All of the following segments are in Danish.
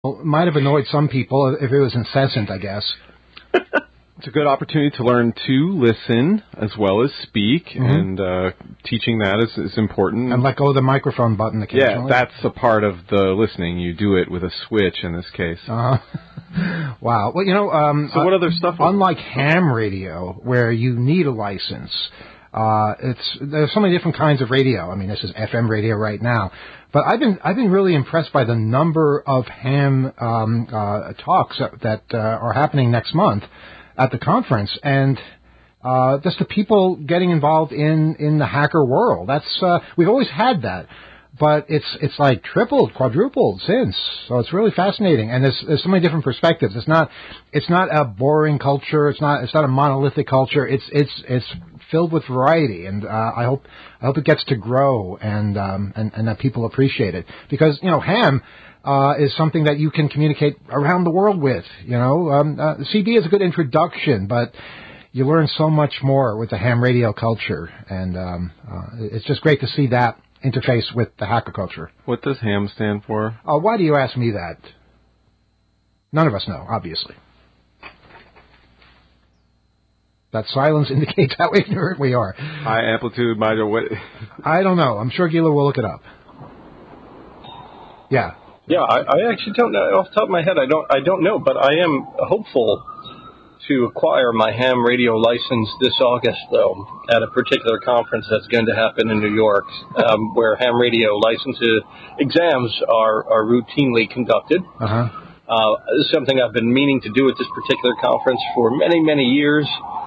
Might have annoyed some people if it was incessant, I guess. It's a good opportunity to learn to listen as well as speak, and teaching that is important. And let go of the microphone button occasionally. Yeah, that's a part of the listening. You do it with a switch in this case. Wow. Well, so what other stuff? Unlike ham radio, where you need a license, there's so many different kinds of radio. I mean, this is FM radio right now. But I've been really impressed by the number of ham talks that are happening next month at the conference, and just the people getting involved in the hacker world. That's we've always had that, but it's like tripled, quadrupled since. So it's really fascinating, and there's so many different perspectives. It's not a boring culture. It's not a monolithic culture. It's filled with variety, and I hope it gets to grow and that people appreciate it, because ham is something that you can communicate around the world with. CD is a good introduction, but you learn so much more with the ham radio culture, and it's just great to see that interface with the hacker culture. What does ham stand for? Why do you ask me that? None of us know, obviously. That silence indicates how ignorant we are. High amplitude, minor, what? I don't know. I'm sure Gila will look it up. Yeah. Yeah, I actually don't know. Off the top of my head, I don't know, but I am hopeful to acquire my ham radio license this August, though, at a particular conference that's going to happen in New York, where ham radio license exams are routinely conducted. This is something I've been meaning to do at this particular conference for many, many years,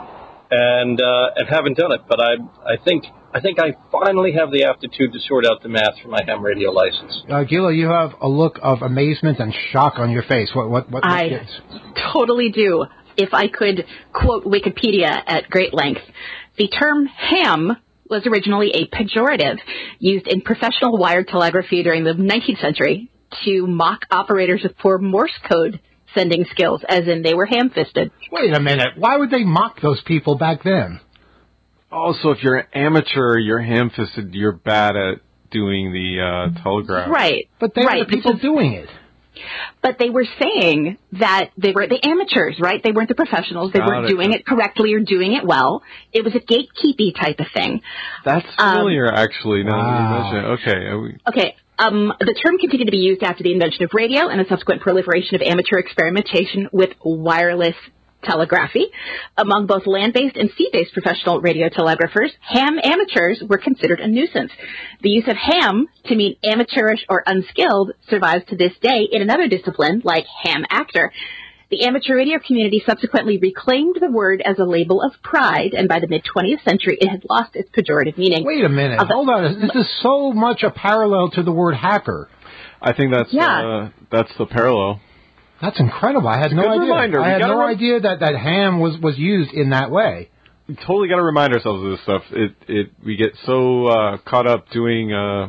and haven't done it. But I think I finally have the aptitude to sort out the math for my ham radio license. Gila, you have a look of amazement and shock on your face. What I totally do. If I could quote Wikipedia at great length, the term ham was originally a pejorative used in professional wired telegraphy during the 19th century to mock operators with poor Morse code sending skills, as in they were ham-fisted. Wait a minute. Why would they mock those people back then? Also, if you're an amateur, you're ham-fisted, you're bad at doing the telegraph. Right. But they were the people doing it. But they were saying that they were the amateurs, right? They weren't the professionals. They weren't doing it correctly or doing it well. It was a gatekeepy type of thing. That's familiar, actually, now that you mention it. Okay. The term continued to be used after the invention of radio and the subsequent proliferation of amateur experimentation with wireless telegraphy. Among both land-based and sea-based professional radio telegraphers, ham amateurs were considered a nuisance. The use of ham to mean amateurish or unskilled survives to this day in another discipline, like ham actor. The amateur radio community subsequently reclaimed the word as a label of pride, and by the mid-20th century, it had lost its pejorative meaning. Wait a minute. Hold on. This is so much a parallel to the word hacker. I think that's the parallel. That's incredible. I had no idea. Reminder. I had no idea that ham was used in that way. We totally got to remind ourselves of this stuff. We get so caught up doing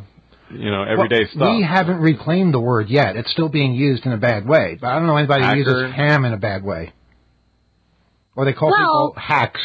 everyday stuff. We haven't reclaimed the word yet. It's still being used in a bad way. But I don't know anybody who uses ham in a bad way. Or they call people hacks,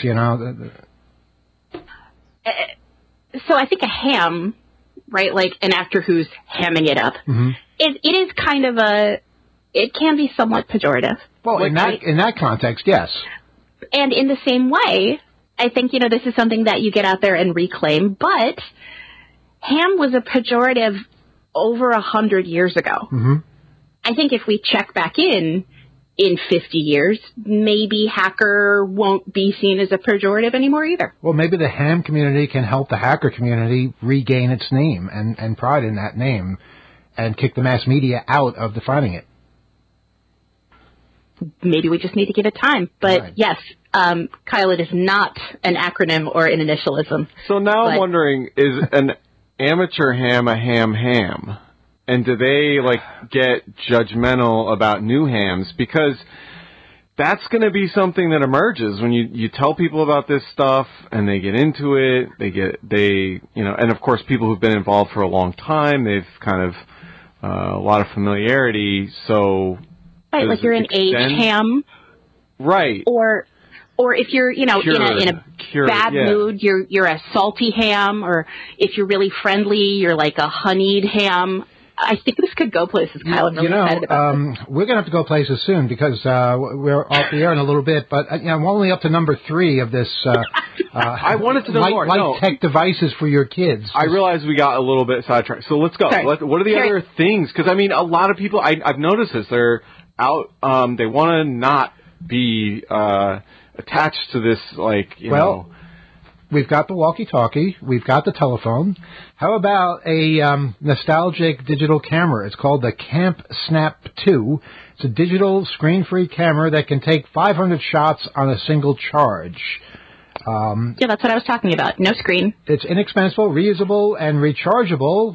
So I think a ham, right, like an actor who's hamming it up, it is kind of it can be somewhat pejorative. Well, in that context, yes. And in the same way, I think, this is something that you get out there and reclaim, but ham was a pejorative over 100 years ago. I think if we check back in 50 years, maybe hacker won't be seen as a pejorative anymore either. Well, maybe the ham community can help the hacker community regain its name and pride in that name and kick the mass media out of defining it. Maybe we just need to give it time. But yes, Kyle, it is not an acronym or an initialism. So now I'm wondering, is an amateur ham a ham? And do they get judgmental about new hams? Because that's going to be something that emerges when you tell people about this stuff and they get into it. And of course people who've been involved for a long time, they've kind of a lot of familiarity. So right, like you're an aged ham, right? Or if you're in a bad mood, you're a salty ham, or if you're really friendly, you're like a honeyed ham. I think this could go places, Kyle. I'm really excited about this. We're going to have to go places soon because we're off the air in a little bit. But I'm only up to number 3 of this. I wanted to know more. Light tech devices for your kids. I realize we got a little bit sidetracked. So let's go. Sorry. What are the other things? Because, I mean, a lot of people, I've noticed this. They're out, they want to not be attached to this, like, you know. We've got the walkie-talkie. We've got the telephone. How about a nostalgic digital camera? It's called the Camp Snap 2. It's a digital screen-free camera that can take 500 shots on a single charge. Yeah, that's what I was talking about. No screen. It's inexpensive, reusable, and rechargeable.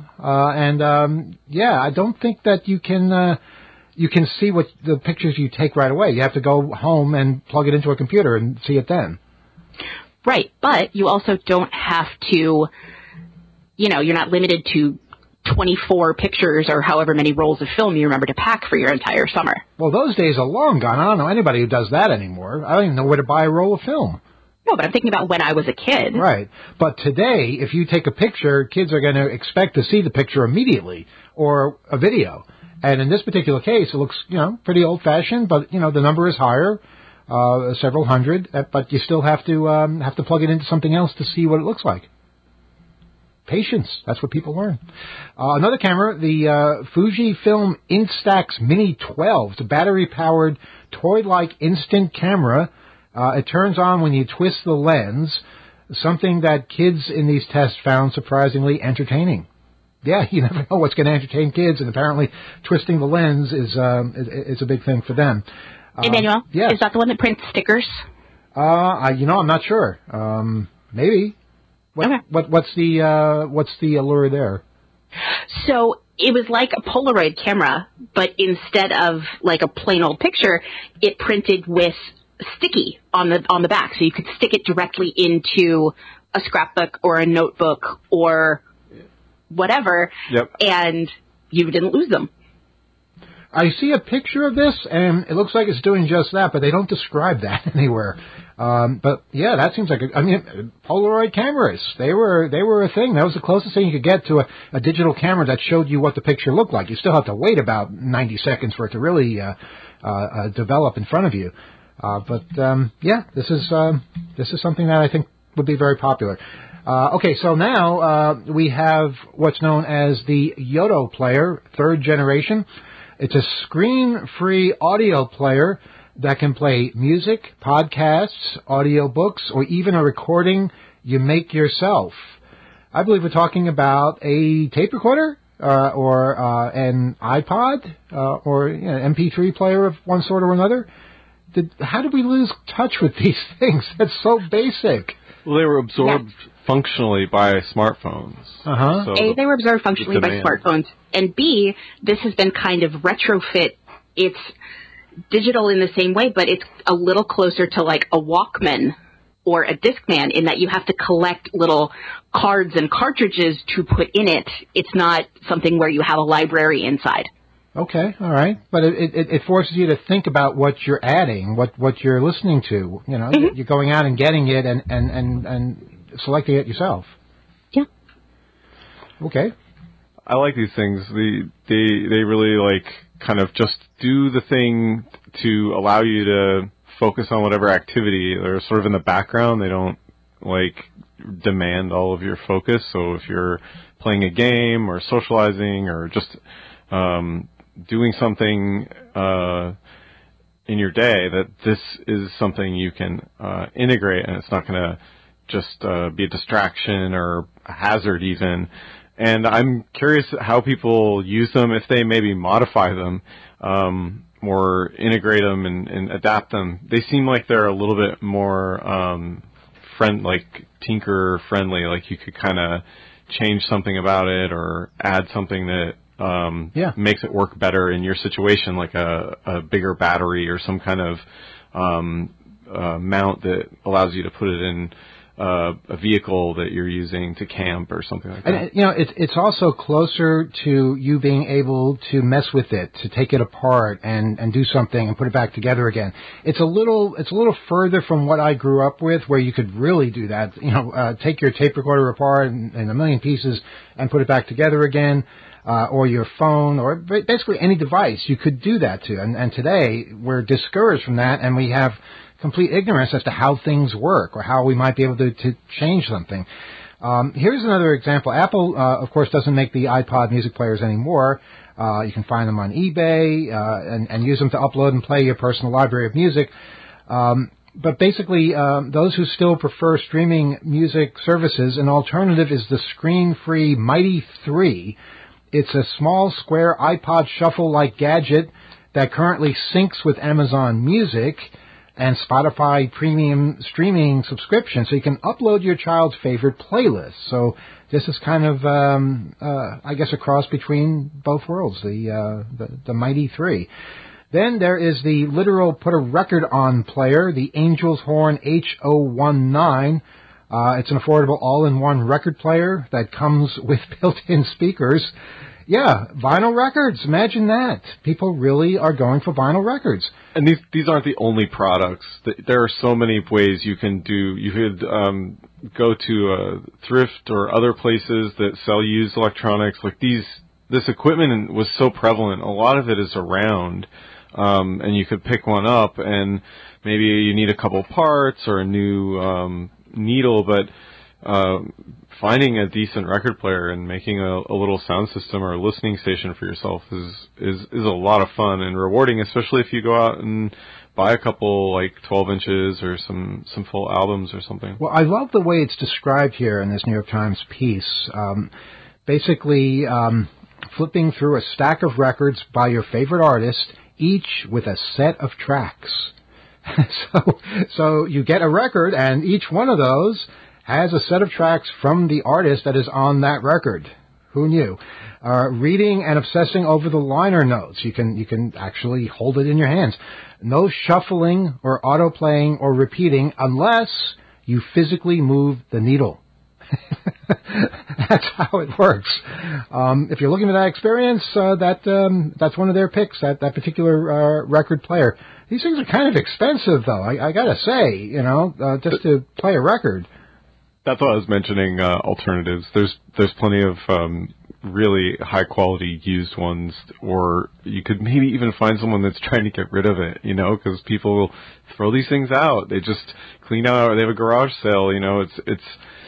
I don't think that you can see what the pictures you take right away. You have to go home and plug it into a computer and see it then. Right, but you also don't have to, you're not limited to 24 pictures or however many rolls of film you remember to pack for your entire summer. Well, those days are long gone. I don't know anybody who does that anymore. I don't even know where to buy a roll of film. No, but I'm thinking about when I was a kid. Right. But today, if you take a picture, kids are going to expect to see the picture immediately or a video. And in this particular case, it looks, pretty old-fashioned, but, the number is higher. Several hundred, but you still have to plug it into something else to see what it looks like. Patience, that's what people learn. Another camera, the Fujifilm Instax Mini 12. It's a battery-powered, toy-like instant camera. It turns on when you twist the lens, something that kids in these tests found surprisingly entertaining. Yeah, you never know what's going to entertain kids, and apparently twisting the lens is a big thing for them. Emmanuel, yes. Is that the one that prints stickers? I'm not sure. Maybe. Okay. What's the allure there? So it was like a Polaroid camera, but instead of like a plain old picture, it printed with sticky on the back, so you could stick it directly into a scrapbook or a notebook or whatever, and you didn't lose them. I see a picture of this, and it looks like it's doing just that, but they don't describe that anywhere. But yeah, that seems like Polaroid cameras. They were a thing. That was the closest thing you could get to a digital camera that showed you what the picture looked like. You still have to wait about 90 seconds for it to really develop in front of you. This is something that I think would be very popular. Okay, so now we have what's known as the Yoto player, 3rd generation. It's a screen-free audio player that can play music, podcasts, audiobooks, or even a recording you make yourself. I believe we're talking about a tape recorder or an iPod or an MP3 player of one sort or another. How did we lose touch with these things? That's so basic. Well, they were absorbed functionally by smartphones. Uh-huh. So A, they were absorbed functionally by smartphones. And B, this has been kind of retrofit. It's digital in the same way, but it's a little closer to like a Walkman or a Discman in that you have to collect little cards and cartridges to put in it. It's not something where you have a library inside. Okay, all right. But it forces you to think about what you're adding, what you're listening to. You're going out and getting it and selecting it yourself. Yeah. Okay. I like these things. They really like kind of just do the thing to allow you to focus on whatever activity. They're sort of in the background. They don't like demand all of your focus. So if you're playing a game or socializing or just doing something in your day, that this is something you can integrate, and it's not going to just be a distraction or a hazard even. And I'm curious how people use them, if they maybe modify them or integrate them and adapt them. They seem like they're a little bit more tinker friendly, like you could kind of change something about it or add something that makes it work better in your situation, like a bigger battery or some kind of mount that allows you to put it in a vehicle that you're using to camp or something like that. And, you know, it's also closer to you being able to mess with it, to take it apart and do something and put it back together again. It's a little further from what I grew up with, where you could really do that. You know, take your tape recorder apart in a million pieces and put it back together again, or your phone, or basically any device you could do that to. And today we're discouraged from that, and we have complete ignorance as to how things work or how we might be able to change something. Here's another example. Apple, of course, doesn't make the iPod music players anymore. You can find them on eBay and use them to upload and play your personal library of music. But basically, those who still prefer streaming music services, an alternative is the screen-free Mighty 3. It's a small, square iPod Shuffle-like gadget that currently syncs with Amazon Music and Spotify premium streaming subscription, so you can upload your child's favorite playlist. So this is kind of, I guess, a cross between both worlds, the Mighty 3. Then there is the literal put a record on player, the Angel's Horn H019. It's an affordable all-in-one record player that comes with built-in speakers. Yeah, vinyl records. Imagine that. People really are going for vinyl records. And these aren't the only products. There are so many ways you can do. You could go to a thrift or other places that sell used electronics. Like this equipment was so prevalent. A lot of it is around, and you could pick one up, and maybe you need a couple parts or a new needle, but finding a decent record player and making a little sound system or a listening station for yourself is a lot of fun and rewarding, especially if you go out and buy a couple like 12 inches or some full albums or something. Well, I love the way it's described here in this New York Times piece. Basically, flipping through a stack of records by your favorite artist, each with a set of tracks. So you get a record, and each one of those has a set of tracks from the artist that is on that record. Who knew? Reading and obsessing over the liner notes. You can actually hold it in your hands. No shuffling or autoplaying or repeating unless you physically move the needle. That's how it works. If you're looking for that experience, that's one of their picks, that particular record player. These things are kind of expensive, though. I gotta say, you know, just to play a record. That's why I was mentioning alternatives. There's plenty of really high quality used ones, or you could maybe even find someone that's trying to get rid of it, you know, because people will throw these things out. They just clean out, or they have a garage sale, you know. It's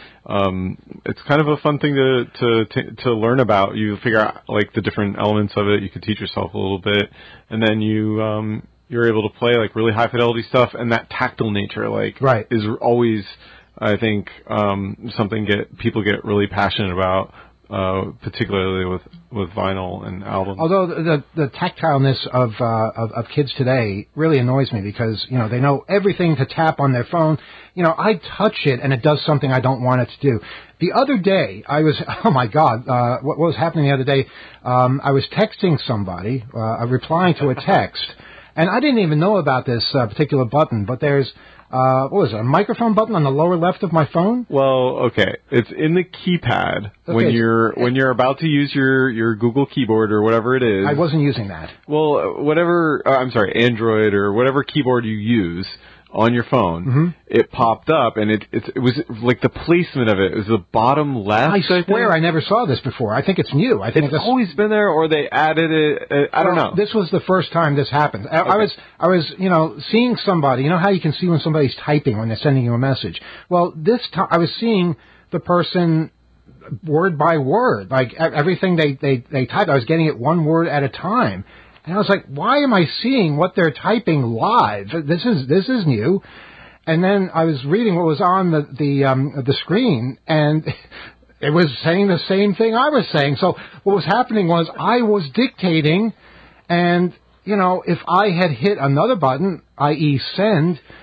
kind of a fun thing to learn about. You figure out like the different elements of it. You can teach yourself a little bit, and then you're able to play like really high fidelity stuff, and that tactile nature is always, I think, something people get really passionate about, particularly with vinyl and albums. Although the tactileness of kids today really annoys me, because, you know, they know everything to tap on their phone. You know, I touch it and it does something I don't want it to do. The other day, oh my God, what was happening the other day? I was texting somebody, replying to a text, and I didn't even know about this particular button, but there's what was it, a microphone button on the lower left of my phone? Well, okay. It's in the keypad when you're about to use your Google keyboard or whatever it is. I wasn't using that. Well, Android or whatever keyboard you use on your phone, it popped up, and it was like the placement of it was the bottom left. I swear I never saw this before. I think it's new. I think it's always been there, or they added it. I don't know. This was the first time this happened. Okay. I was, you know, seeing somebody. You know how you can see when somebody's typing when they're sending you a message. Well, this time I was seeing the person word by word, like everything they typed. I was getting it one word at a time. And I was like, why am I seeing what they're typing live? This is new. And then I was reading what was on the screen, and it was saying the same thing I was saying. So what was happening was I was dictating, and, you know, if I had hit another button, i.e. send,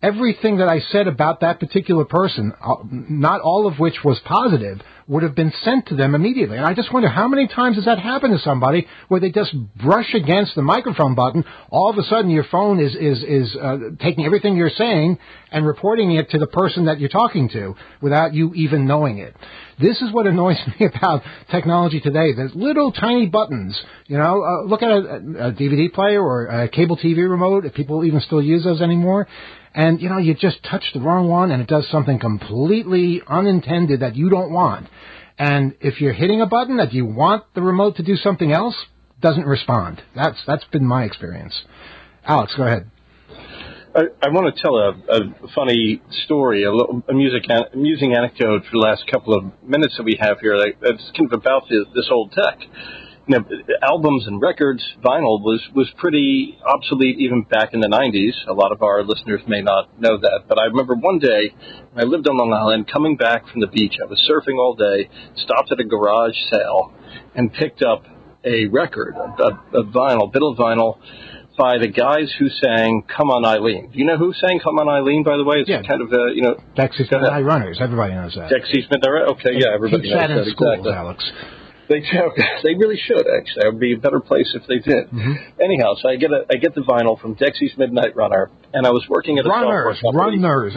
everything that I said about that particular person, not all of which was positive, would have been sent to them immediately. And I just wonder how many times has that happened to somebody where they just brush against the microphone button, all of a sudden your phone is taking everything you're saying and reporting it to the person that you're talking to without you even knowing it. This is what annoys me about technology today. There's little tiny buttons. Look at a DVD player or a cable TV remote, if people even still use those anymore. And, you just touch the wrong one and it does something completely unintended that you don't want. And if you're hitting a button that you want the remote to do something else, it doesn't respond. That's been my experience. Alex, go ahead. I want to tell a funny story, a amusing anecdote for the last couple of minutes that we have here. That's kind of about this old tech. Albums and records, vinyl was pretty obsolete even back in the 90s. A lot of our listeners may not know that. But I remember one day, I lived on Long Island, coming back from the beach. I was surfing all day, stopped at a garage sale, and picked up a record, a vinyl, bit of vinyl, by the guys who sang Come On Eileen. Do you know who sang Come On Eileen, by the way? It's kind of Dexys Midnight Runners. Everybody knows that. Dexys Midnight Runners? Okay, yeah, everybody knows that. Teach that in schools, exactly. Alex. They really should, actually. It would be a better place if they did. Mm-hmm. Anyhow, so I get the vinyl from Dexys Midnight Runner, and I was working at a software company.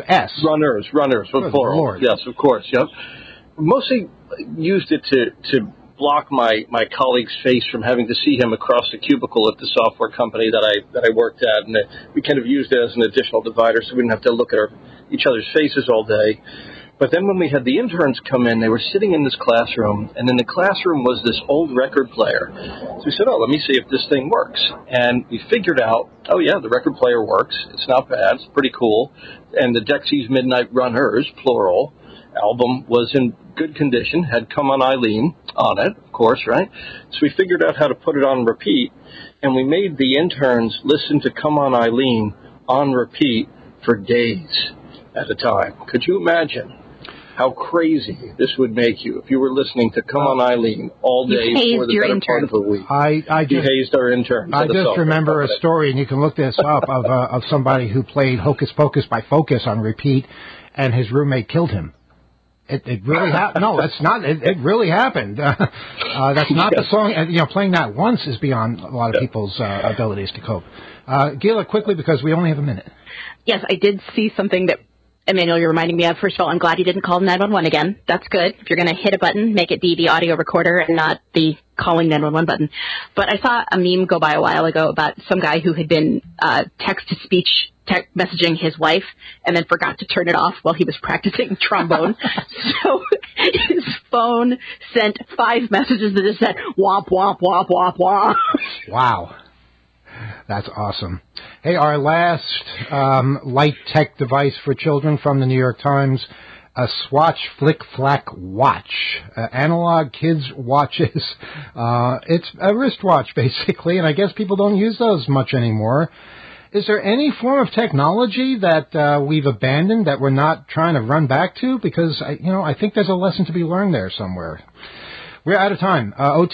Runners, with plural. Lord. Yes, of course, yep. Mostly used it to block my colleague's face from having to see him across the cubicle at the software company that I worked at, and we kind of used it as an additional divider so we didn't have to look at each other's faces all day. But then when we had the interns come in, they were sitting in this classroom, and in the classroom was this old record player. So we said, let me see if this thing works. And we figured out, the record player works. It's not bad. It's pretty cool. And the Dexys Midnight Runners, plural, album was in good condition, had Come On Eileen on it, of course, right? So we figured out how to put it on repeat, and we made the interns listen to Come On Eileen on repeat for days at a time. Could you imagine how crazy this would make you if you were listening to Come On Eileen all day for the better part of a week? You hazed our interns. I just remember a story, and you can look this up, of somebody who played Hocus Pocus by Focus on repeat, and his roommate killed him. It really happened. No, that's not. It really happened. That's not the song. Playing that once is beyond a lot of people's abilities to cope. Gila, quickly, because we only have a minute. Yes, I did see something that, Emmanuel, you're reminding me of. First of all, I'm glad you didn't call 911 again. That's good. If you're going to hit a button, make it be the audio recorder and not the calling 911 button. But I saw a meme go by a while ago about some guy who had been text-to-speech messaging his wife and then forgot to turn it off while he was practicing trombone. So his phone sent 5 messages that just said, womp, womp, womp, womp, womp. Wow. That's awesome. Hey, our last light tech device for children from the New York Times, a Swatch Flick Flack watch. Analog kids' watches. It's a wristwatch, basically, and I guess people don't use those much anymore. Is there any form of technology that we've abandoned that we're not trying to run back to? Because, I think there's a lesson to be learned there somewhere. We're out of time.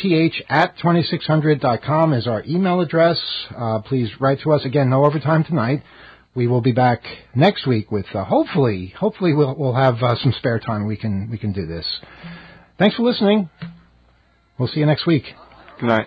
OTH@2600.com is our email address. Please write to us. Again, no overtime tonight. We will be back next week with, hopefully we'll have some spare time. We can do this. Thanks for listening. We'll see you next week. Good night.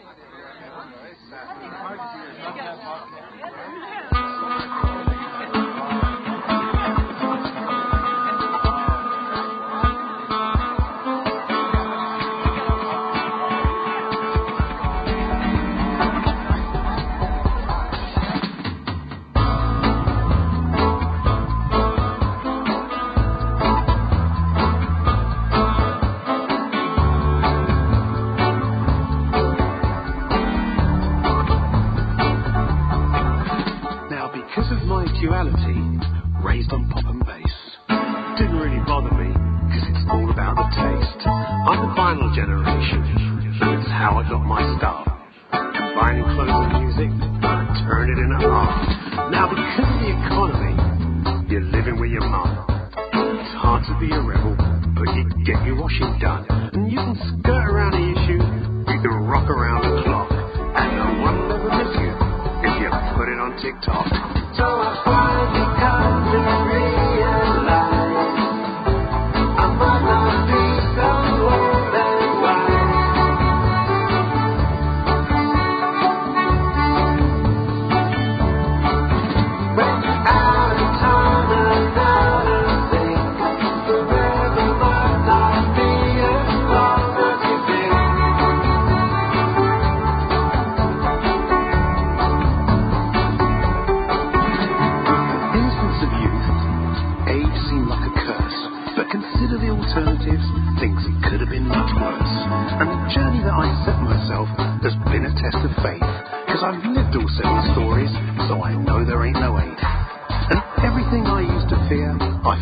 Raised on pop and bass. Didn't really bother me, cause it's all about the taste. I'm the vinyl generation, so it's how I got my start. Combining clothes and music, I turned it into art. Now because of the economy, you're living with your mum. It's hard to be a rebel, but you get your washing done. And you can skirt around the issue, you can rock around the clock. And no one will ever miss you if you put it on TikTok. So I finally come to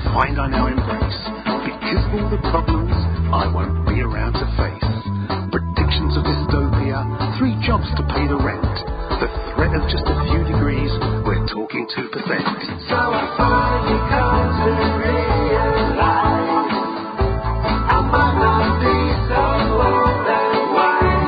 find I now embrace. Because of all the problems I won't be around to face. Predictions of dystopia, 3 jobs to pay the rent. The threat of just a few degrees, we're talking 2%. So I finally come to realize I might not be so old and wise.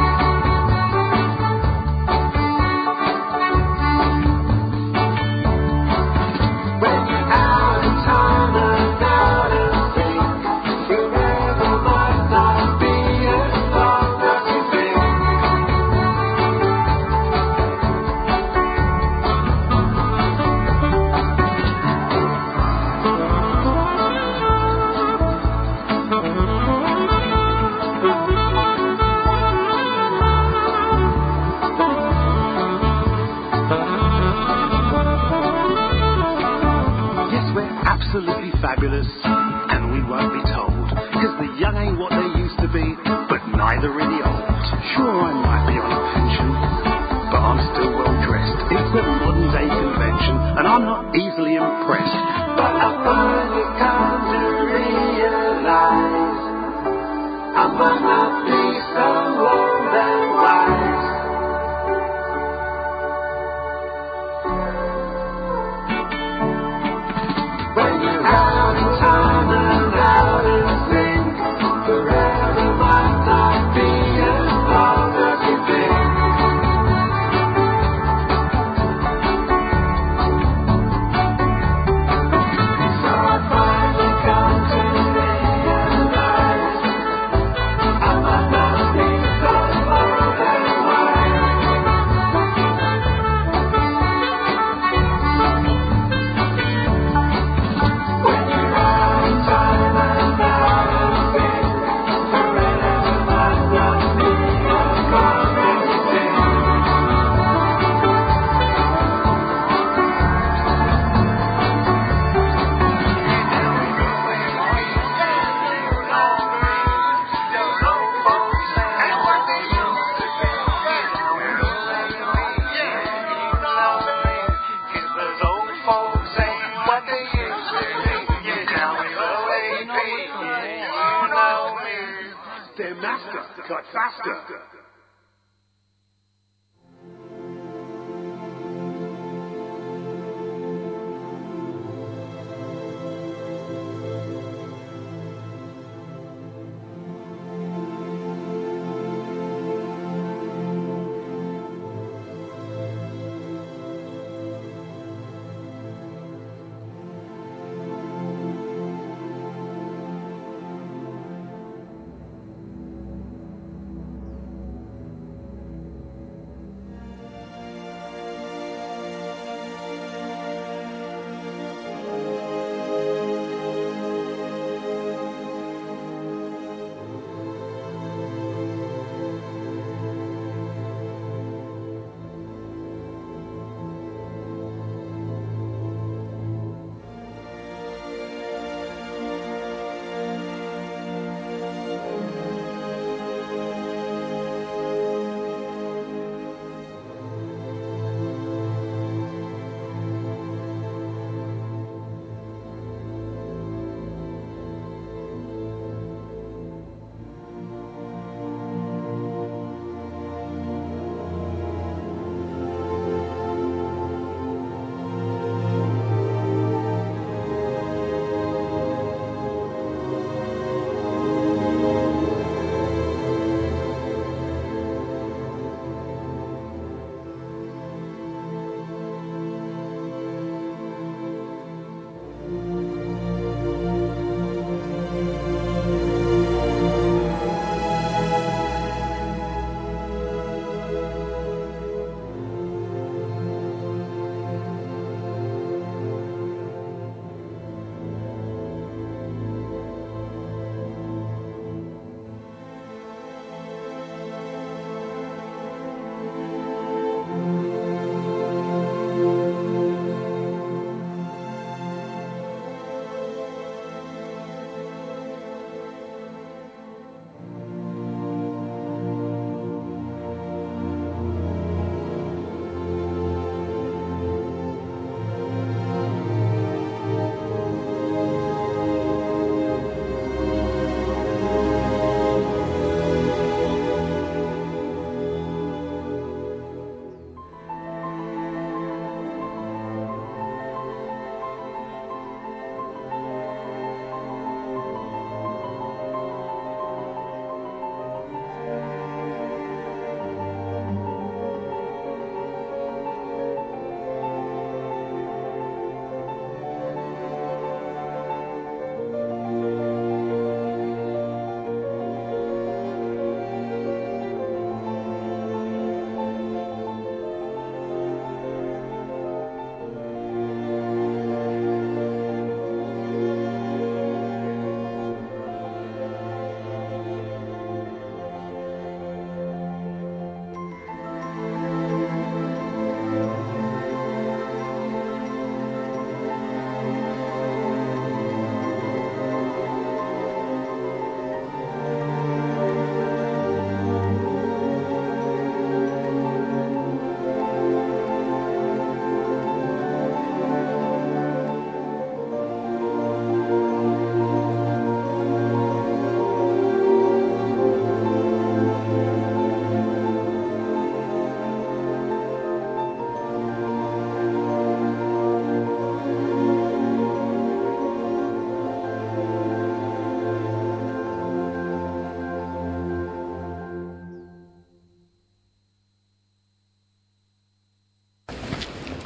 When you're out of time and out of sync, forever might not be as long as you think. Yes, we're absolutely fabulous, and we won't be told. Because the young ain't what they used to be, but neither are the old. Sure, I might be on a pension, but I'm still well dressed. It's a modern day convention, and I'm not easily impressed. But I finally come to realize I might not be so old and wise. When you're out of time and out of sync, forever might not be as long as you think. So I finally come to realize I might not be so old and wise. When you're out of time and out of sync, forever might not be as long as you think. Their master got faster.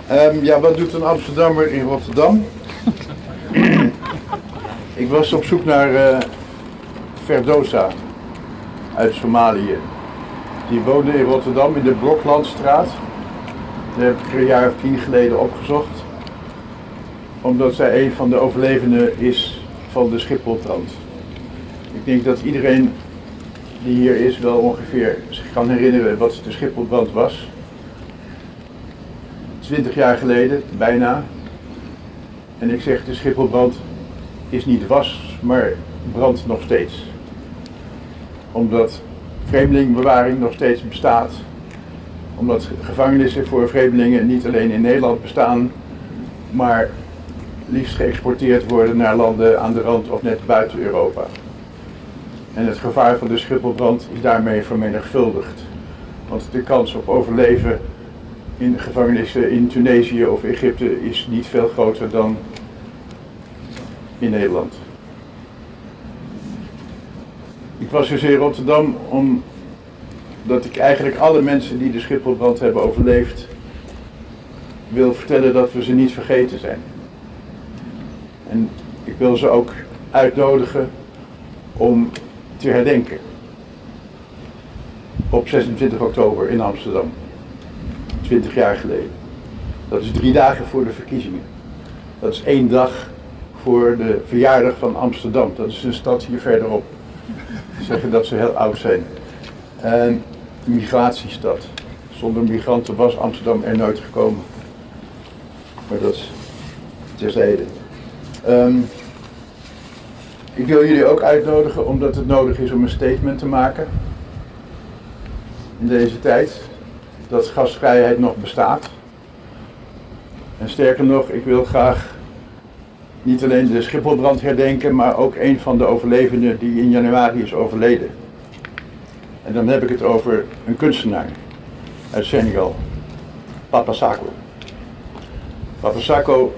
Ja, wat doet een Amsterdammer in Rotterdam? Ik was op zoek naar Verdosa uit Somalië. Die woonde in Rotterdam in de Bloklandstraat. Dat heb ik er een jaar of 10 geleden opgezocht. Omdat zij een van de overlevenden is van de Schipholbrand. Ik denk dat iedereen die hier is wel ongeveer zich kan herinneren wat de Schipholbrand was. 20 jaar geleden, bijna. En ik zeg, de Schipholbrand is niet was, maar brandt nog steeds. Omdat vreemdelingenbewaring nog steeds bestaat. Omdat gevangenissen voor vreemdelingen niet alleen in Nederland bestaan, maar liefst geëxporteerd worden naar landen aan de rand of net buiten Europa. En het gevaar van de Schipholbrand is daarmee vermenigvuldigd. Want de kans op overleven in gevangenissen in Tunesië of Egypte is niet veel groter dan in Nederland. Ik was dus in Rotterdam omdat ik eigenlijk alle mensen die de Schipholbrand hebben overleefd wil vertellen dat we ze niet vergeten zijn. En ik wil ze ook uitnodigen om te herdenken. Op 26 oktober in Amsterdam. 20 jaar geleden. Dat is 3 dagen voor de verkiezingen. Dat is 1 dag voor de verjaardag van Amsterdam. Dat is een stad hier verderop. Ze zeggen dat ze heel oud zijn. Een migratiestad. Zonder migranten was Amsterdam er nooit gekomen. Maar dat is terzijde. Ik wil jullie ook uitnodigen omdat het nodig is om een statement te maken. In deze tijd. Dat gastvrijheid nog bestaat. En sterker nog, ik wil graag niet alleen de Schipholbrand herdenken, maar ook een van de overlevenden die in januari is overleden. En dan heb ik het over een kunstenaar uit Senegal, Papa Sako. Papa Sako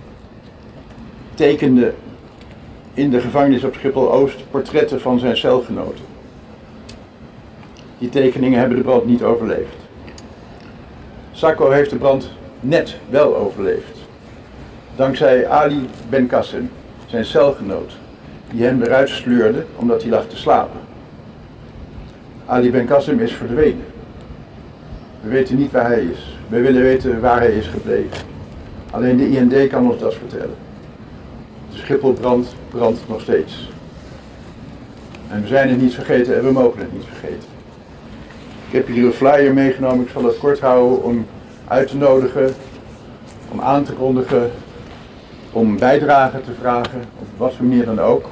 tekende in de gevangenis op Schiphol-Oost portretten van zijn celgenoten. Die tekeningen hebben de brand niet overleefd. Sako heeft de brand net wel overleefd. Dankzij Ali Ben Qasim, zijn celgenoot, die hem eruit sleurde omdat hij lag te slapen. Ali Ben Qasim is verdwenen. We weten niet waar hij is. We willen weten waar hij is gebleven. Alleen de IND kan ons dat vertellen. De Schipholbrand brandt nog steeds. En we zijn het niet vergeten en we mogen het niet vergeten. Ik heb hier een flyer meegenomen, ik zal het kort houden om uit te nodigen, om aan te kondigen, om bijdrage te vragen, op wat voor manier dan ook.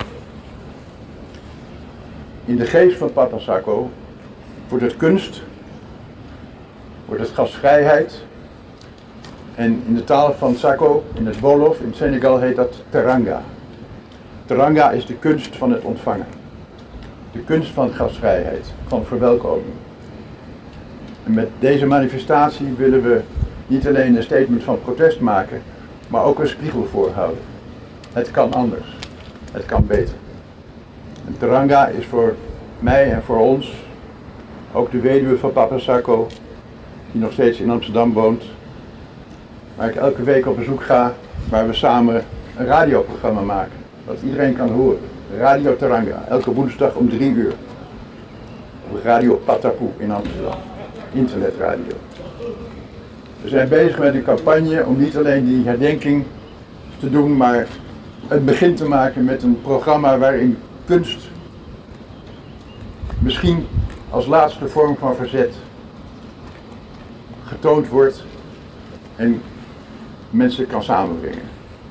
In de geest van Papa Sako wordt het kunst, wordt het gastvrijheid en in de taal van Sako, in het Wolof, in Senegal heet dat teranga. Teranga is de kunst van het ontvangen. De kunst van gastvrijheid, van verwelkoming. En met deze manifestatie willen we niet alleen een statement van protest maken, maar ook een spiegel voorhouden. Het kan anders. Het kan beter. En teranga is voor mij en voor ons, ook de weduwe van Papa Sako, die nog steeds in Amsterdam woont, waar ik elke week op bezoek ga, waar we samen een radioprogramma maken, wat iedereen kan horen. Radio Teranga, elke woensdag om 3 uur. Op Radio Patapu in Amsterdam. Internetradio. We zijn bezig met een campagne om niet alleen die herdenking te doen, maar het begin te maken met een programma waarin kunst misschien als laatste vorm van verzet getoond wordt en mensen kan samenbrengen.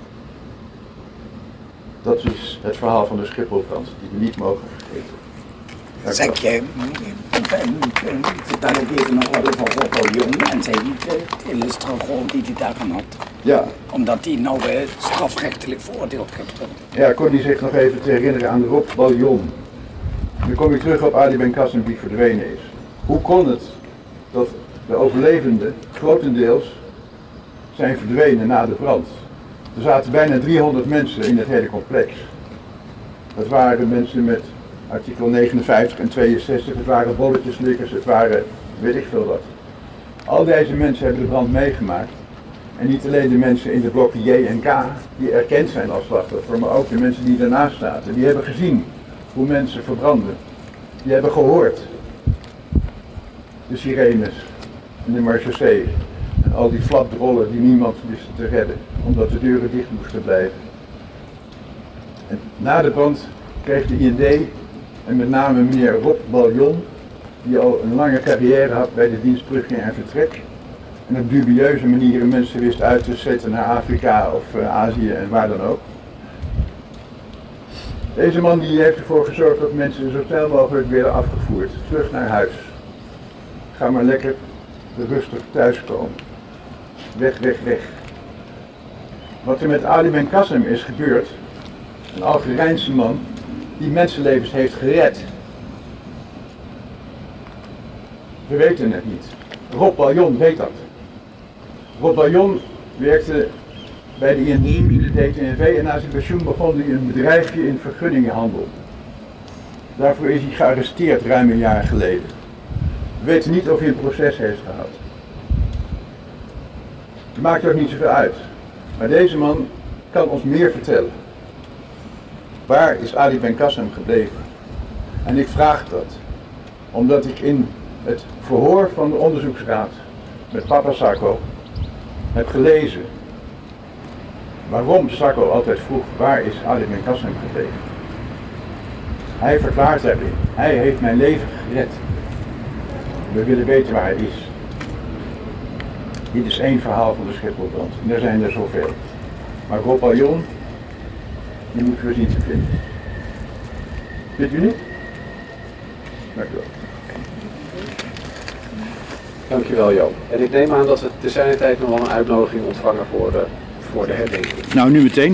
Dat is het verhaal van de Schipholbrand, die we niet mogen vergeten. Zeg je, daar heb je nog wat over Robbo Jong en zijn illustratie die hij daarvan had. Ja. Omdat hij nou strafrechtelijk veroordeeld gaat worden. Ja, kon hij zich nog even te herinneren aan Rob Baljon. Dan kom ik terug op Ali Ben Qasim die verdwenen is. Hoe kon het dat de overlevenden grotendeels zijn verdwenen na de brand? Er zaten bijna 300 mensen in het hele complex. Dat waren mensen met artikel 59 en 62, het waren bolletjeslikkers, het waren weet ik veel wat. Al deze mensen hebben de brand meegemaakt En niet alleen de mensen in de blokken J en K die erkend zijn als slachtoffer, maar ook de mensen die daarnaast zaten. Die hebben gezien hoe mensen verbranden. Die hebben gehoord de sirenes en de marechaussee en al die flapdrollen die niemand wist te redden, omdat de deuren dicht moesten blijven. En na de brand kreeg de IND en met name meneer Rob Baljon, die al een lange carrière had bij de dienst teruggang en vertrek, en op dubieuze manieren mensen wist uit te zetten naar Afrika of Azië en waar dan ook. Deze man die heeft ervoor gezorgd dat mensen zo snel mogelijk werden afgevoerd, terug naar huis. Ga maar lekker rustig thuiskomen. Weg, weg, weg. Wat er met Ali Ben Qassem is gebeurd, een Algerijnse man die mensenlevens heeft gered. We weten het niet. Rob Baljon weet dat. Rob Baljon werkte bij de IND, de DTNV en na zijn pensioen begon hij een bedrijfje in vergunningenhandel. Daarvoor is hij gearresteerd ruim een jaar geleden. We weten niet of hij een proces heeft gehad. Het maakt ook niet zoveel uit. Maar deze man kan ons meer vertellen. Waar is Ali Ben Qassem gebleven? En ik vraag dat omdat ik in het verhoor van de onderzoeksraad met Papa Sacco heb gelezen waarom Sacco altijd vroeg waar is Ali Ben Qassem gebleven. Hij verklaart daarin, hij heeft mijn leven gered. We willen weten waar hij is. Dit is één verhaal van de Schipholbrand en er zijn er zoveel. Maar Rob Baljon, die moeten we zien te vinden. Vindt u niet? Dank u wel. Dankjewel Joop. En ik neem aan dat we te zijn tijd nog wel een uitnodiging ontvangen voor de herdenking. Nou, nu meteen.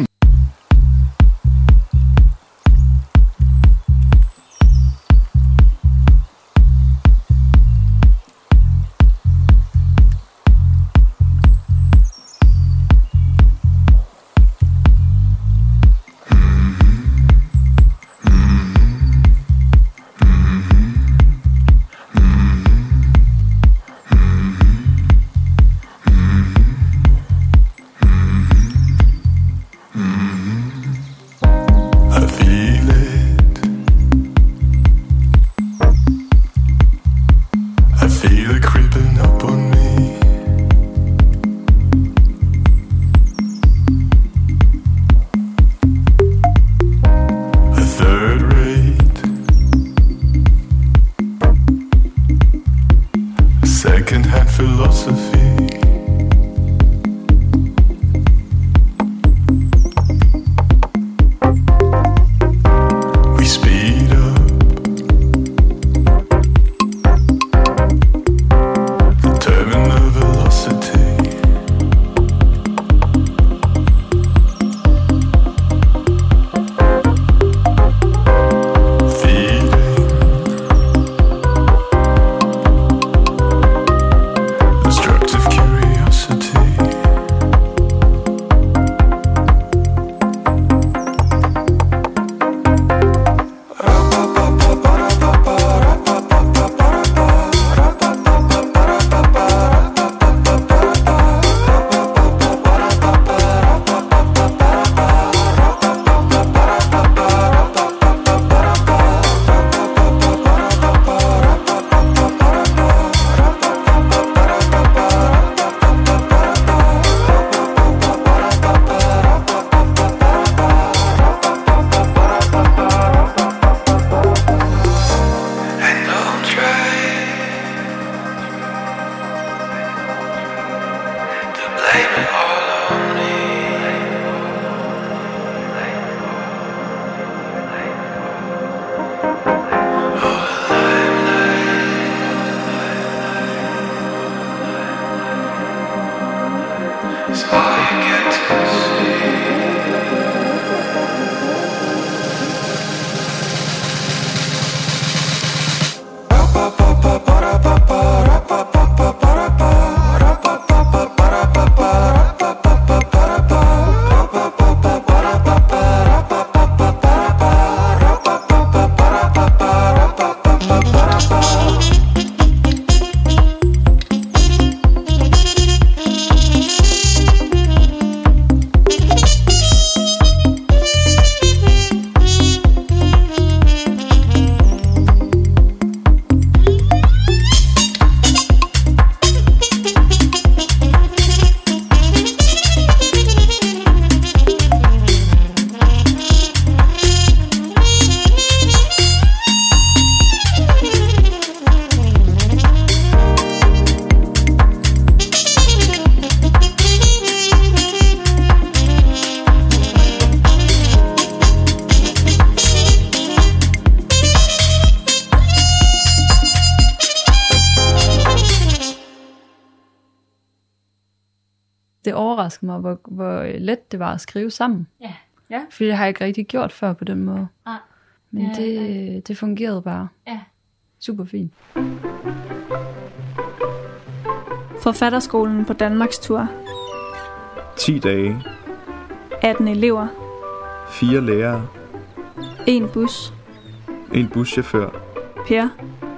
overraskede mig, hvor let det var at skrive sammen. Ja. Ja. Fordi det har jeg ikke rigtig gjort før på den måde. Ah. Men det fungerede bare. Ja. Super fint. Forfatterskolen på Danmarks tur. 10 dage. 18 elever. 4 lærere. 1 bus. 1 buschauffør. Per.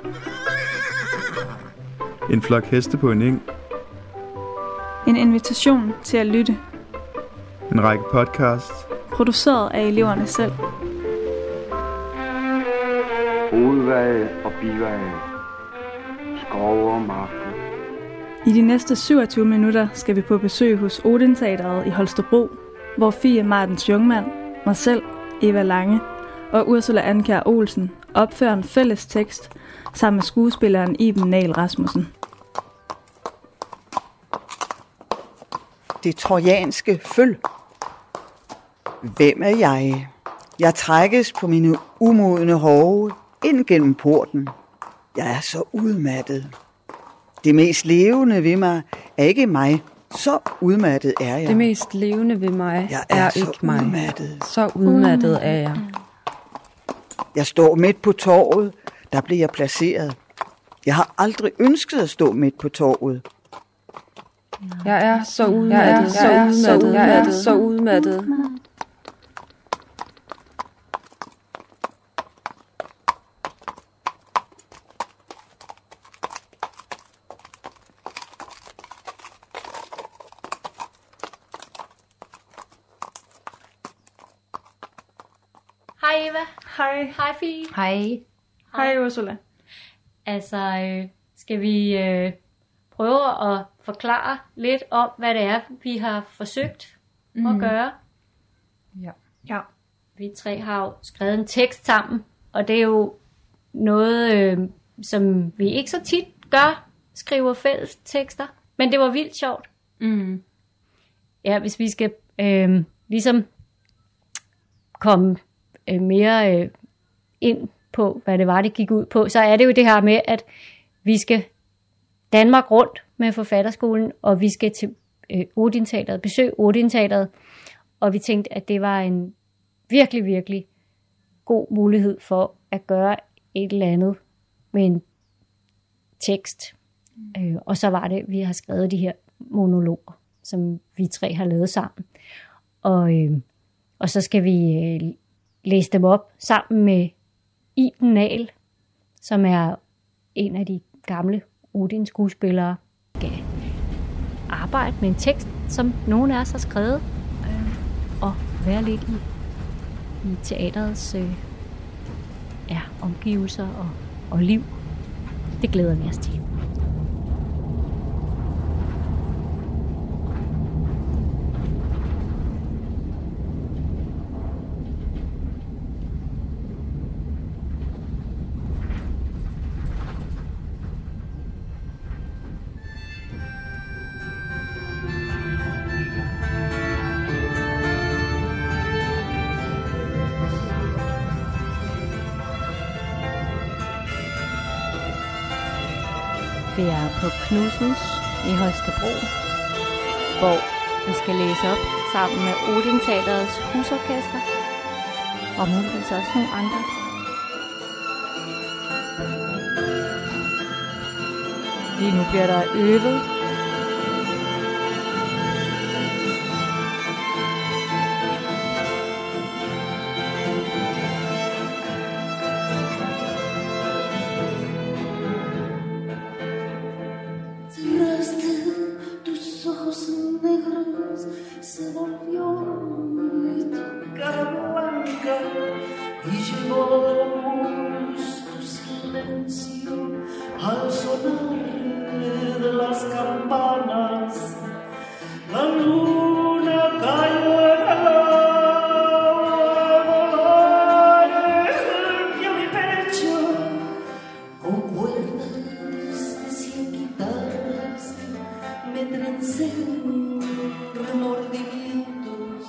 En flok heste på en eng. En invitation til at lytte. En række podcasts. Produceret af eleverne selv. Hovedveje og biveje. Skove og marker. I de næste 27 minutter skal vi på besøg hos Odin Teatret i Holstebro, hvor Fie Martens Jungmann, mig selv, Eva Lange og Ursula Andkjær Olsen opfører en fælles tekst sammen med skuespilleren Iben Nahl Rasmussen. Det trojanske føl. Hvem er jeg? Jeg trækkes på mine umodne hove ind gennem porten. Jeg er så udmattet. Det mest levende ved mig er ikke mig. Så udmattet er jeg. Det mest levende ved mig er ikke mig. Udmattet. Så udmattet er jeg. Jeg står midt på torvet. Der bliver jeg placeret. Jeg har aldrig ønsket at stå midt på torvet. Jeg er så udmattet. Jeg er så udmattet. Hej Eva. Hej. Hej Fie. Hej. Hej Ursula. Altså, skal vi prøve at forklare lidt om, hvad det er, vi har forsøgt at gøre? Ja. Vi 3 har jo skrevet en tekst sammen, og det er jo noget, som vi ikke så tit gør, skriver fælles tekster. Men det var vildt sjovt. Mm. Ja, hvis vi skal ligesom komme mere ind på, hvad det var, det gik ud på, så er det jo det her med, at vi skal Danmark rundt med forfatterskolen, og vi skal til Odin Teatret, besøge Odin Teatret, og vi tænkte, at det var en virkelig, virkelig god mulighed for at gøre et eller andet med en tekst. Og så var det, vi har skrevet de her monologer, som vi 3 har lavet sammen. Og så skal vi læse dem op sammen med Iben Nahl, som er en af de gamle Odin-skuespillere, skal arbejde med en tekst, som nogen af os har skrevet, og være lidt i teaterets omgivelser og liv. Det glæder vi os til. Vi er på Knudsens i Holstebro, hvor vi skal læse op sammen med Odin Teatrets husorkester, og muligvis også nogle andre. Lige nu bliver der øvet. Al sonar de las campanas, la luna cayó en el volar hacia mi pecho, con cuerdas de 100 guitarras, me trencé remordimientos.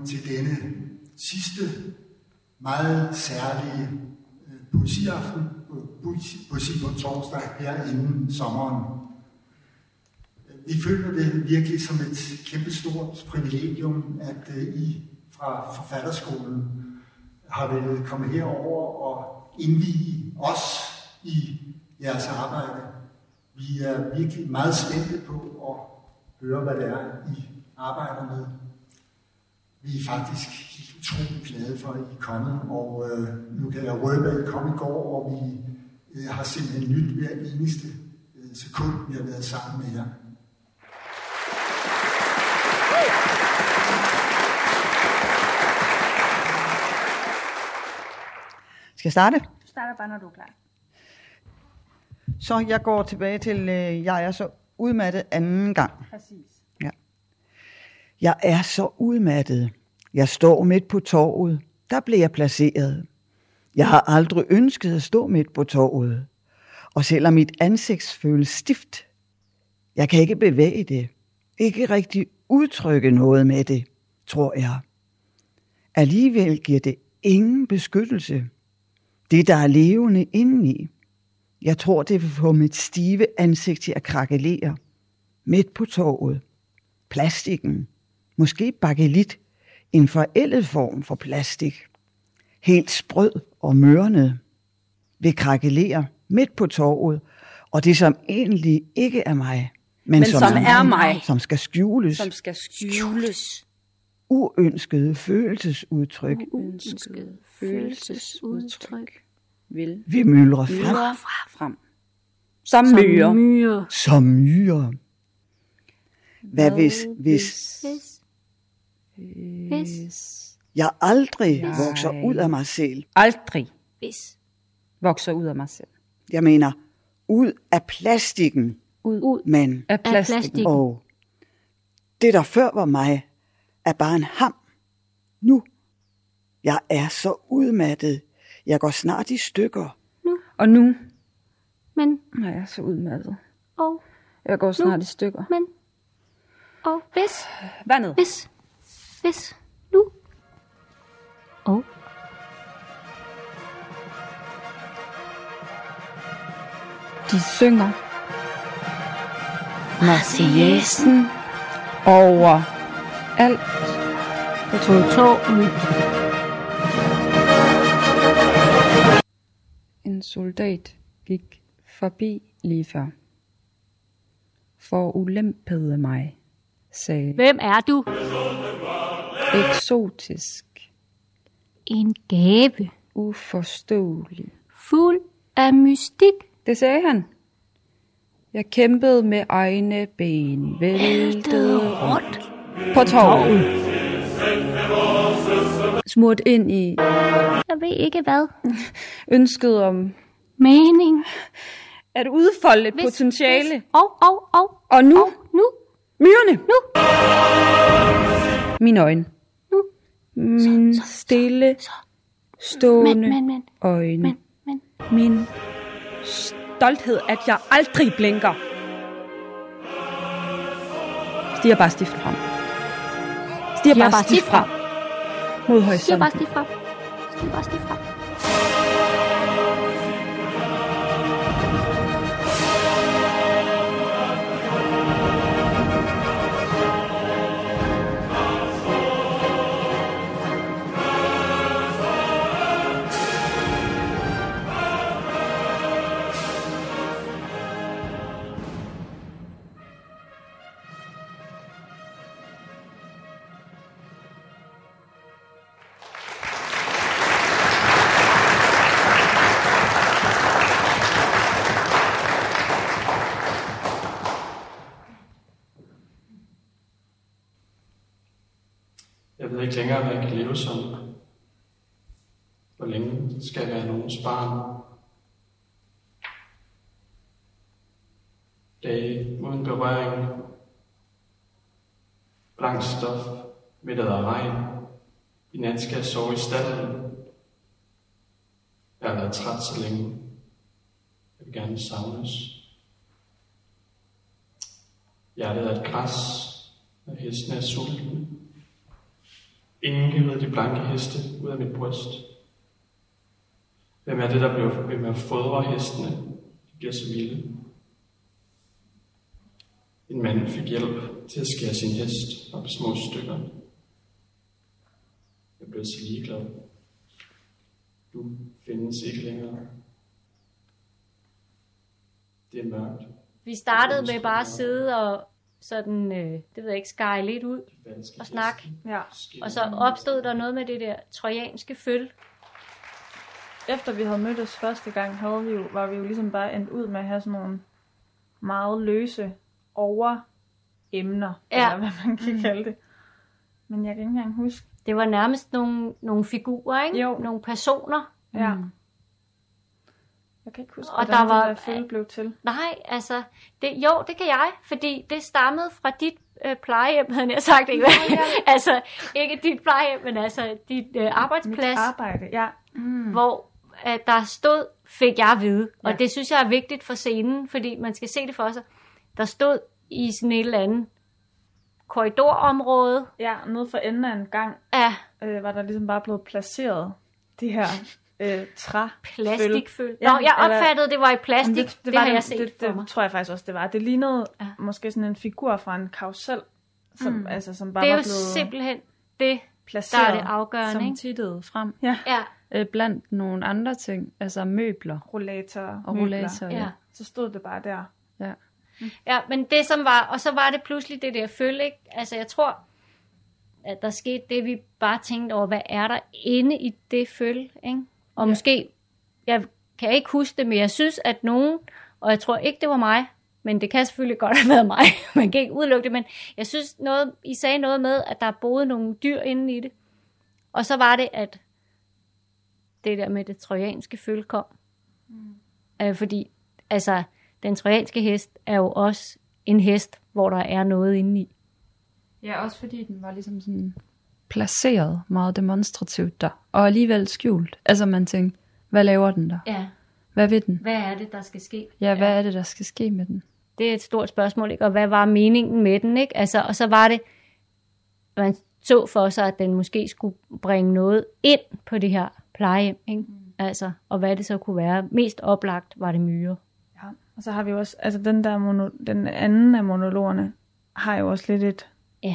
til denne sidste meget særlige poesiaften, poesi på torsdag her inden sommeren. Vi føler det virkelig som et kæmpestort privilegium, at I fra Forfatterskolen har vel kommet herover og indvige os i jeres arbejde. Vi er virkelig meget spændte på at høre, hvad det er, I arbejder med. Vi er faktisk helt utroligt glade for, at I er kommet, og nu kan jeg røbe, at I kom i går, og vi har simpelthen nyt hver eneste sekund, vi har været sammen med jer. Skal jeg starte? Du starter bare, når du er klar. Så jeg går tilbage til, jeg er så udmattet anden gang. Præcis. Ja. Jeg er så udmattet. Jeg står midt på torvet. Der blev jeg placeret. Jeg har aldrig ønsket at stå midt på torvet. Og selvom mit ansigt føles stift, jeg kan ikke bevæge det. Ikke rigtig udtrykke noget med det, tror jeg. Alligevel giver det ingen beskyttelse. Det, der er levende indeni. Jeg tror, det vil få mit stive ansigt til at krakelere. Midt på torvet. Plastikken. Måske bakelit. En forældet form for plastik. Helt sprød og mørnet. Vil krakelere midt på torvet. Og det, som egentlig ikke er mig. Men som er mig. Som skal skjules. Som skal skjules. Uønskede følelsesudtryk. Uønskede følelsesudtryk. Vi myldrer frem. Som myrer. Som myrer. Hvad hvis jeg aldrig vokser ud af mig selv? Aldrig vokser ud af mig selv. Jeg mener, ud af plastikken. Ud men af plastikken. Og det, der før var mig, er bare en ham. Nu. Jeg er så udmattet. Jeg går snart i stykker. Og nu. Men. Jeg er så udmattet. Og. Jeg går snart i stykker. Men. Og hvis. Vandet. Hvis. Nu. Og. De synger Marseillesen over alt på torvet. En soldat gik forbi lige før. For ulempede mig, sagde. Hvem er du? Eksotisk. En gave. Uforståelig. Fuld af mystik. Det sagde han. Jeg kæmpede med egne ben, væltede rundt på torvet. Smurt ind i. Jeg ved ikke hvad. Ønsket om mening. At udfolde et potentiale. Og nu. Myrerne. Nu. Mine øjne. Nu. Min stille, stående øjne. Min stolthed, at jeg aldrig blinker. Stiger bare stift frem. Stiger bare stift frem. Mod horisonten. Stiger bare stift frem. Stiger bare stift frem. Jeg ved ikke længere, hvad jeg kan leve som. Hvor længe skal jeg være nogens barn? Dage uden berøring. Blankt stof, midtet af regn. I nat skal jeg sove i stallen. Jeg har været træt så længe. Jeg vil gerne savnes. Hjertet er et græs, og hesten er sulten. Ingen kan redde de blanke heste ud af mit bryst. Hvem er det, der bliver ved med at fodre hestene? De bliver så vilde. En mand fik hjælp til at skære sin hest op i små stykker. Jeg blev så ligeglad. Du findes ikke længere. Det er mørkt. Vi startede med bare at sidde og sådan, det ved jeg ikke, skære lidt ud og snakke. Ja. Og så opstod der noget med det der trojanske føl. Efter vi havde mødtes første gang, var vi jo ligesom bare endt ud med at have sådan nogle meget løse overemner, eller hvad man kan kalde det. Men jeg kan ikke engang huske. Det var nærmest nogle figurer, ikke? Jo. Nogle personer. Ja. Jeg kan ikke huske, og hvordan der var, det der følge blev til. Nej, altså, det kan jeg, fordi det stammede fra dit plejehjem, havde jeg sagt, ikke? Altså, ikke dit plejehjem, men altså dit arbejdsplads. Mit arbejde, ja. Hvor der stod, fik jeg at vide, og det synes jeg er vigtigt for scenen, fordi man skal se det for sig. Der stod i sådan et eller andet korridorområde. Ja, nede for enden af en gang, var der ligesom bare blevet placeret de her plastikføl. Nå, jeg opfattede, det var i plastik. Det har jeg set for mig. Det tror jeg faktisk også, det var. Det lignede måske sådan en figur fra en karusel, som bare det er var jo blevet simpelthen det, placeret, der er det afgørende, som ikke? tittede frem. Ja. Blandt nogle andre ting, altså møbler. Rollator, og rollator, ja. Så stod det bare der. Ja. Ja, men det som var, og så var det pludselig det der følge, ikke? Altså jeg tror, at der skete det, vi bare tænkte over, hvad er der inde i det følge, ikke? Og måske, jeg kan ikke huske det, men jeg synes, at nogen, og jeg tror ikke, det var mig, men det kan selvfølgelig godt have været mig, man kan ikke udelukke det, men jeg synes, I sagde noget med, at der boede nogle dyr inde i det. Og så var det, at det der med det trojanske følge kom. Fordi, altså, den trojanske hest er jo også en hest, hvor der er noget inde i. Ja, også fordi den var ligesom sådan placeret meget demonstrativt der, og alligevel skjult. Altså man tænkte, hvad laver den der? Ja. Hvad vil den? Hvad er det, der skal ske? Ja, hvad er det, der skal ske med den? Det er et stort spørgsmål, ikke? Og hvad var meningen med den, ikke? Altså, og så var det, man så for sig, at den måske skulle bringe noget ind på det her plejehjem, ikke? Altså, og hvad det så kunne være. Mest oplagt var det myrer. Ja, og så har vi også, altså den anden af monologerne, har jo også lidt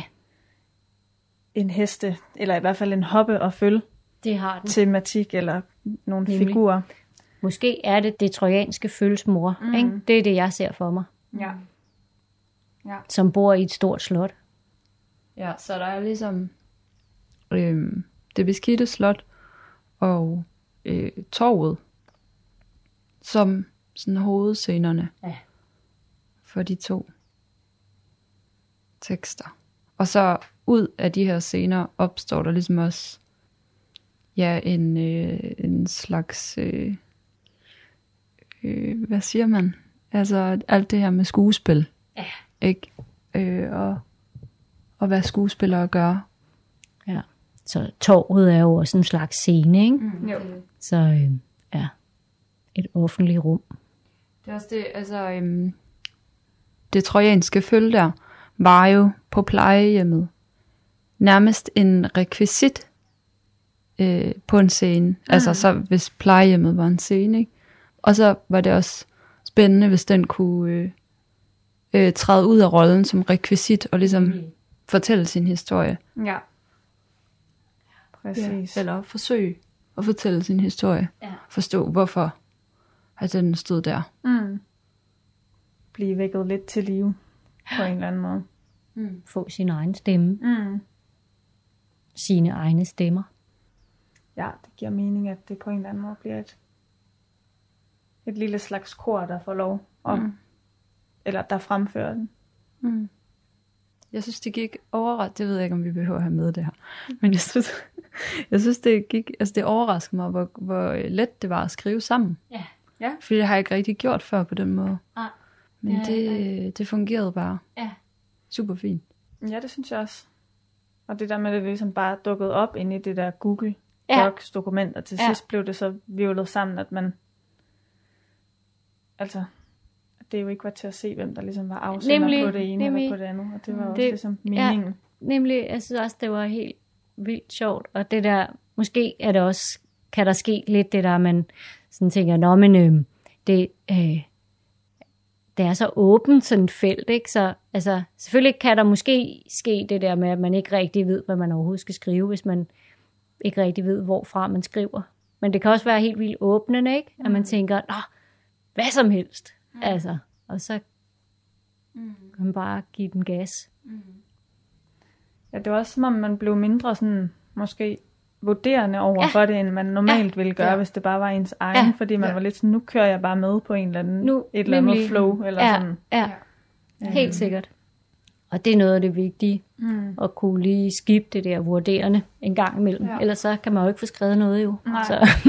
en heste, eller i hvert fald en hoppe og følge. Det har den. Tematik, eller nogle figurer. Måske er det trojanske følges mor, ikke? Det er det, jeg ser for mig. Ja. Ja. Som bor i et stort slot. Ja, så der er ligesom det beskidte slot og torvet som sådan hovedscenerne for de to tekster. Og så ud af de her scener opstår der ligesom også en slags hvad siger man? Altså alt det her med skuespil. Ja. Ikke? Og hvad skuespillere gør. Ja. Så torvet er jo også en slags scene, ikke? Jo. Så et offentligt rum. Det er også det, altså det trojanske følge der var jo på plejehjemmet nærmest en rekvisit på en scene. Altså så hvis plejehjemmet var en scene, ikke? Og så var det også spændende, hvis den kunne træde ud af rollen som rekvisit og ligesom fortælle sin historie. Ja. Præcis. Ja, eller forsøge at fortælle sin historie. Ja. Forstå, hvorfor at den stod der. Blive vækket lidt til live på en eller anden måde. Få sin egen stemme. Sine egne stemmer. Ja, det giver mening, at det på en eller anden måde bliver et lille slags kor, der får lov om, eller der fremfører den. Jeg synes, det gik overraskende. Det ved jeg ikke, om vi behøver at have med det her. Men jeg synes det gik, altså det overraskede mig, hvor let det var at skrive sammen. Ja. Ja. Fordi det har jeg ikke rigtig gjort før på den måde. Nej. Men det fungerede bare. Ja. Super fint. Ja, det synes jeg også. Og det der med, at det ligesom bare dukkede op inde i det der Google Docs dokument, og til sidst blev det så hvirvlet sammen, at man, altså, at det jo ikke var til at se, hvem der ligesom var afsender på det ene eller på det andet, og det var også ligesom meningen. Ja, nemlig, jeg synes også, det var helt vildt sjovt. Og det der, måske er det også, kan der ske lidt det der, man sådan tænker, men det er så åbent sådan et felt, ikke? Så altså, selvfølgelig kan der måske ske det der med, at man ikke rigtig ved, hvad man overhovedet skal skrive, hvis man ikke rigtig ved, hvorfra man skriver. Men det kan også være helt vildt åbnende, ikke? At man tænker, hvad som helst. Altså, og så kan man bare give den gas. Ja, det var også som om, man blev mindre sådan, måske vurderende over for det, end man normalt ville gøre, hvis det bare var ens egen, fordi man var lidt sådan, nu kører jeg bare med på en eller anden, et eller andet flow, eller sådan. Ja, helt sikkert. Og det er noget af det vigtige, at kunne lige skifte det der vurderende en gang imellem. Ja. Ellers så kan man jo ikke få skrevet noget jo. Nej.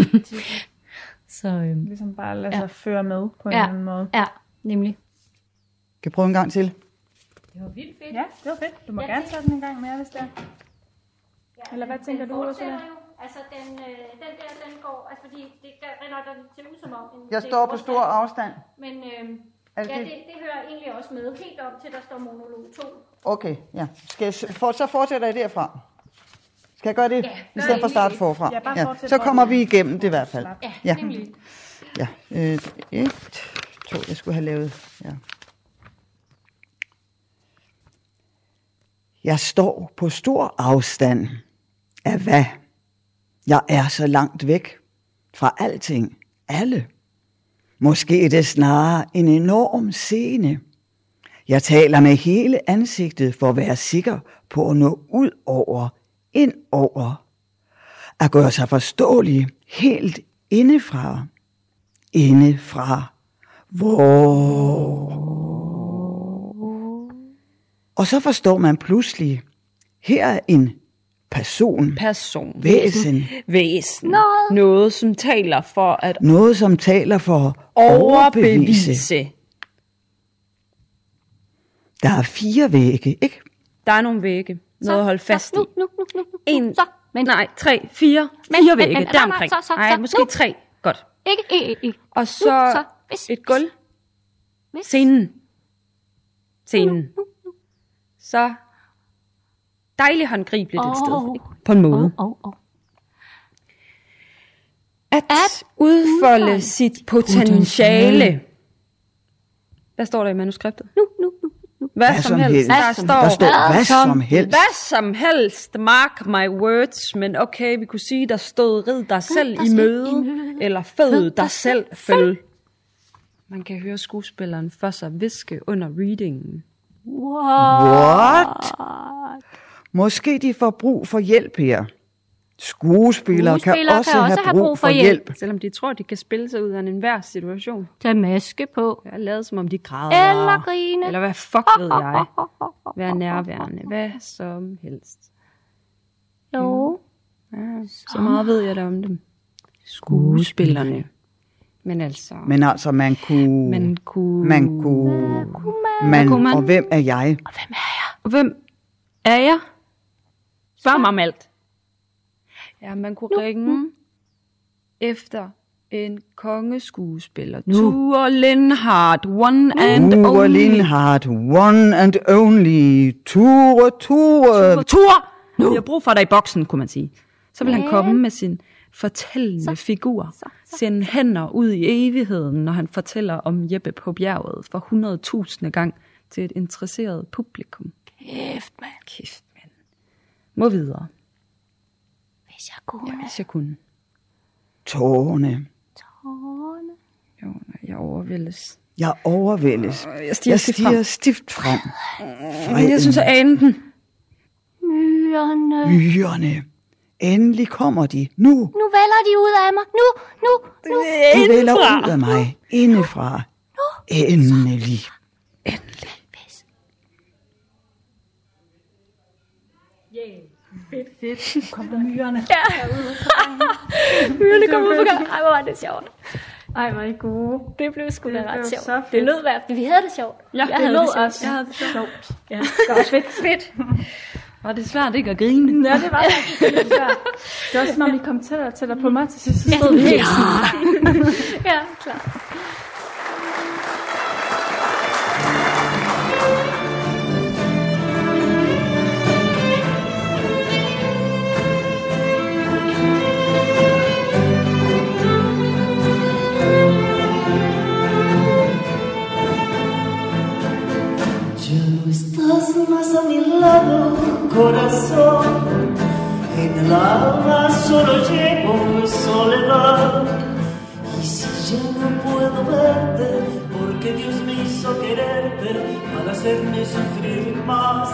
Så ligesom bare lade sig føre med på en eller anden måde. Ja, nemlig. Kan jeg prøve en gang til? Det var vildt fedt. Ja, det var fedt. Du må gerne tage den en gang mere, hvis det er. Ja, eller hvad tænker du, Ursula? Altså, den der, den går, altså fordi det render der til ud som om. Jeg står på stor afstand. Men det hører egentlig også med, helt op til, der står monolog 2. Okay, ja. Så fortsætter jeg derfra. Skal jeg gøre det? I stedet for at starte forfra. Ja, så kommer vi igennem det i hvert fald. Ja, nemlig. Ja, 1, 2, jeg skulle have lavet. Ja. Jeg står på stor afstand af hvad? Jeg er så langt væk fra alting, alle. Måske er det snarere en enorm scene. Jeg taler med hele ansigtet for at være sikker på at nå ud over, ind over. At gøre sig forståelig helt indefra. Indefra. Hvor? Og så forstår man pludselig, her er en person. Væsen. Noget, som taler for at overbevise. Der er 4 vægge, ikke? Der er nogle vægge. Noget at holde fast i. Nu. 3, 4 vægge. Deromkring. Nej, måske 3. Godt. Ikke. Og så et gulv. Scenen. Så dejligt håndgribeligt et sted. På en måde. At udfolde sit potentiale. Hvad står der i manuskriptet? Nu. Hvad som helst. Der står hvad som helst. Hvad som helst. Mark my words. Men okay, vi kunne sige, der stod rid dig selv i møde. Eller fød dig selv føl. Man kan høre skuespilleren for sig viske under readingen. What? Måske de får brug for hjælp her. Skuespillere kan også have brug for hjælp. Selvom de tror, de kan spille sig ud af enhver situation. Tag maske på. Jeg lader som om de græder. Eller grine. Eller hvad fuck ved jeg. Vær nærværende. Hvad som helst. Jo. Ja, så meget ved jeg da om dem. Skuespillerne. Men altså, man kunne. Og hvem er jeg? Og hvem er jeg? Spørg mig om alt. Ja, man kunne ringe efter en kongeskuespiller. Ture Lindhardt, one and only. Ture Lindhardt, one and only. Ture. Vi har brug for dig i boksen, kunne man sige. Så vil han komme med sin fortællende figur. Sende hænder ud i evigheden, når han fortæller om Jeppe på bjerget for 100.000 gang til et interesseret publikum. Kæft, mand. Må videre. Hvis jeg kunne. Tårne. Jo, jeg overvældes. Jeg stiger stift frem. Jeg synes, at ane den. Myrerne. Endelig kommer de. Nu vælger de ud af mig. Nu. De vælger ud af mig. Indefra. Endelig. Fedt. Kom der myrerne. Ja. Myrerne kom ud på gang. Ej, hvor var det sjovt. Ej, hvor er I gode. Det blev sgu da ret sjovt. Så det lød i hvert fald. Vi havde det sjovt. Ja, jeg havde det sjovt. Ja, godt. Fedt. Var det svært ikke at grine? Ja, det var faktisk svært. Det var som om I kom tættere på mig til sidst. Så stod vi helt sådan. Ja, klar. hacerme sufrir más.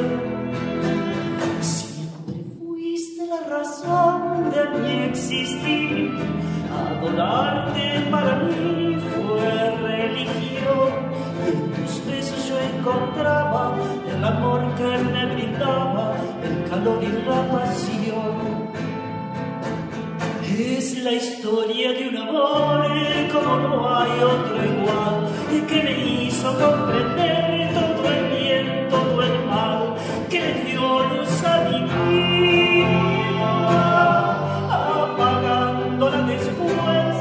Siempre fuiste la razón de mi existir. Adorarte para mí fue religión. Y en tus besos yo encontraba el amor que me brindaba, el calor y la pasión. Es la historia de un amor como no hay otro igual, y que me hizo comprender todo el bien, todo el mal, que le dio luz a mi vida, apagándola después.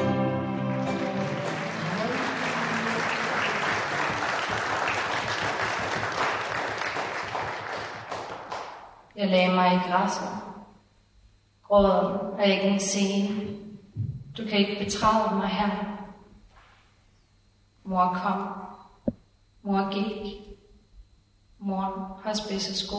Jeg lagde mig i græsset. Gråden er ikke en scene. Du kan ikke betrage mig her. Mor kom. Mor gik. Mor har spidse sko.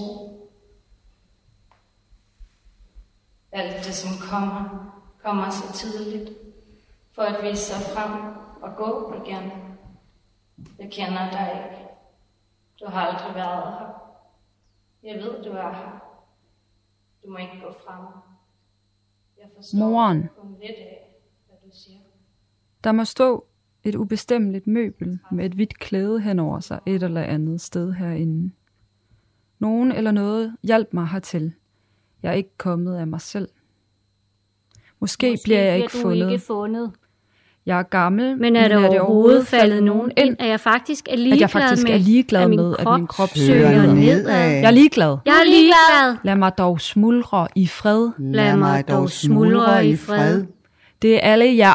Alt det, som kommer så tidligt, for at vise sig frem og gå igen. Jeg kender dig ikke. Du har aldrig været her. Jeg ved, du er her. Du må ikke gå frem. Jeg forstår Moren. kun lidt af, hvad du siger. Der må stå et ubestemmeligt møbel med et hvidt klæde hen over sig et eller andet sted herinde. Nogen eller noget hjalp mig hertil. Jeg er ikke kommet af mig selv. Måske bliver jeg ikke fundet. Jeg er gammel, Men er der overhovedet faldet nogen ind, at jeg faktisk er ligeglad med, at min krop søger nedad? Jeg er ligeglad. Jeg er ligeglad. Lad mig dog smuldre i fred. Lad mig dog smuldre i fred. Det er alle jer